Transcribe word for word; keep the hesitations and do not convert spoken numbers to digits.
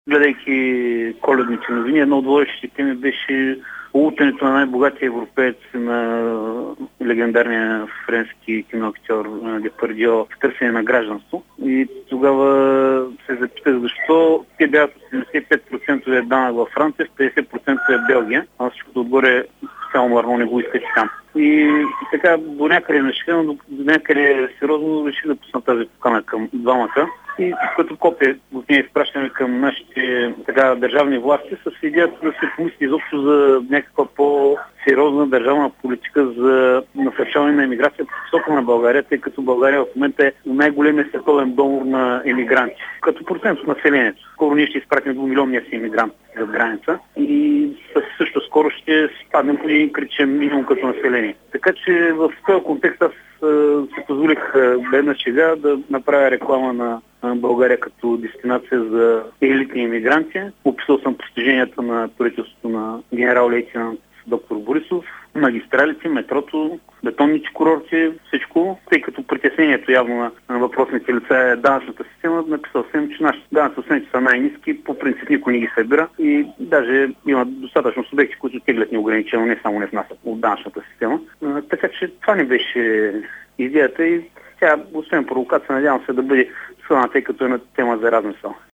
Гледайки коледните новини, едно от водещите теми беше улутането на най-богатия европеец, на легендарния френски киноактьор Депардио в търсене на гражданство. И тогава се запитах защо те бяха седемдесет и пет процента данък във Франция, с петдесет процента е Белгия, а всичкото отгоре само Арно не го искаше там. И така до някъде нещина, до някъде сериозно реших да пусна тази покана към двамата. И като копия от нея изпращаме към нашите така, държавни власти с идеята да се помисли изобщо за някаква по-сериозна държавна политика за насърчаване на емиграцията в посока на България, тъй като България в момента е най-големият световен донор на емигранти. Като процент от населението. Скоро ние ще изпратим двумилионния си емигрант за граница и също скоро ще спаднем по един критичен минимум като население. Така че в този контекст аз си позволих една шега да направя реклама на България като дестинация за елитни имигранти. Описал съм постиженията на правителството на генерал-лейтенант доктор Борисов, магистралите, метрото, бетонните курорти, всичко, тъй като притеснението явно на, на въпросните лица е данъчната система. Написал съм, че нашите данъчни системи са най-низки, по принцип никой не ги събира и даже има достатъчно субекти, които теглят неограничено, не само не внасят от данъчната система. А, така че това не беше идеята и тя, освен провокация, надявам се да бъде свъна, тъй като е на тема за размисъл.